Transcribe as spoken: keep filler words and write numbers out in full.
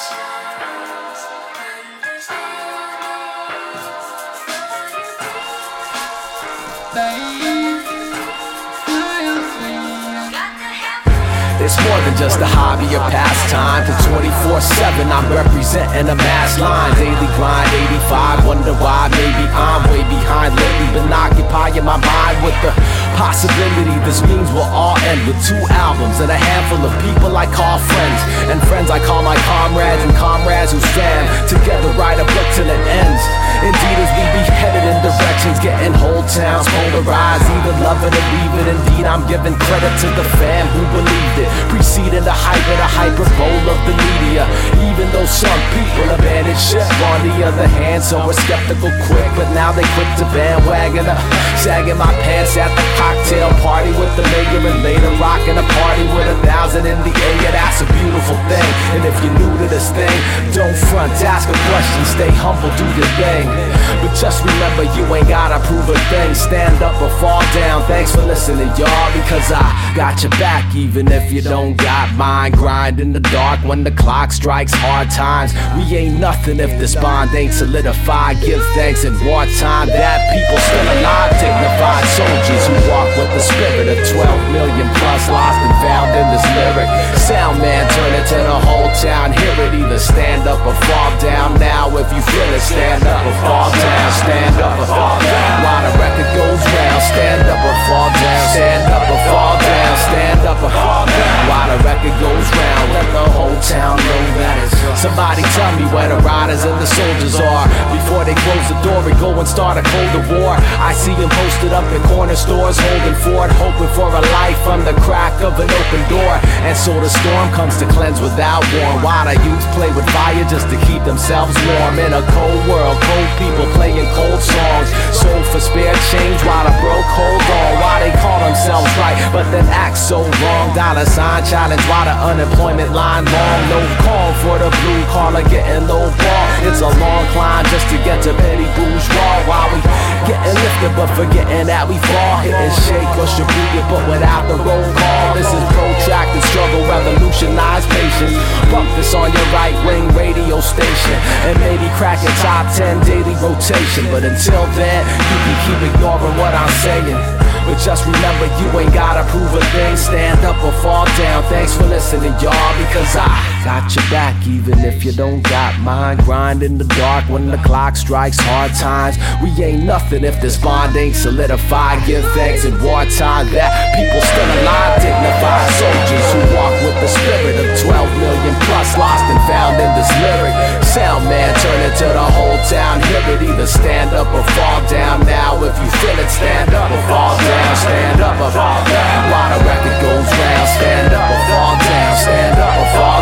It's more than just a hobby or pastime. For twenty-four seven I'm representing a mass line. Daily grind, eighty-five, wonder why. Maybe I'm way behind lately. Been occupying my mind with the possibility this means we'll all end with two albums and a handful of people I call friends, and friends I call my comrades, and comrades who stand together, write a book till it ends. Indeed, as we be headed in directions, getting whole towns polarized, either love it or leave it. Indeed, I'm giving credit to the fam who believed it, preceding the hype of the hyperbole of the media. Even though some people abandon ship, on the other hand, some were skeptical quick, but now they quick to bandwagon up, sagging my pants at the cocktail party with the mayor, and later rocking a party with a thousand in the air. Yeah, that's a beautiful thing. And if you're new to this thing, don't front, ask a question, stay humble, do your thing. But just remember, you ain't gotta prove a thing. Stand up or fall down. Thanks for listening, y'all, because I got your back, even if you don't got mine. Grind in the dark when the clock strikes hard times. We ain't nothing if this bond ain't solidified. Give thanks in wartime that people still alive. Dignified soldiers who walk with the spirit of twelve million plus lost and found in this lyric. Sound man, turn it to the whole town. Hear it, either stand up or fall down. Now if you feel it, stand up or fall down. Stand up or fall down. While the record goes round, stand up or fall down. Stand up or fall down. Stand up or fall down. While the record goes round, let the whole town know that it's somebody tell me where the riders and the soldiers are before they close the door and go and start a colder war. I see them posted up in corner stores, holding fort, hoping for a life from the crack of an open door. And so the storm comes to cleanse without warm. Why the youth play with fire just to keep themselves warm in a cold world, cold people playing cold songs, sold for spare change while the broke hold on. Why they call themselves right but then act so wrong? Dollar sign challenge while the unemployment line long. No call for the blue collar getting low ball. It's a long climb just to get to petty bourgeois. While we getting lifted but forgetting that we fall, hitting shake or Shibuya but without the roll call. This is protracted struggle, revolutionized patience. Bump this on your right wing radio station and maybe crack a top ten daily rotation. But until then, you can keep ignoring what I'm saying. But just remember, you ain't gotta prove a thing. Stand up or fall down. Thanks for listening, y'all, because I got your back, even if you don't got mine. Grind in the dark when the clock strikes hard times. We ain't nothing if this bond ain't solidified. Give thanks in wartime that people still alive. Dignified soldiers who walk with the spirit of twelve million plus lost and found in this lyric. Sound man, turn it to the whole town. Hear it, either stand up or fall down. Now if you feel it, stand up or fall down. Stand up or fall down. While the record goes round, stand up or fall down. Stand up or fall down.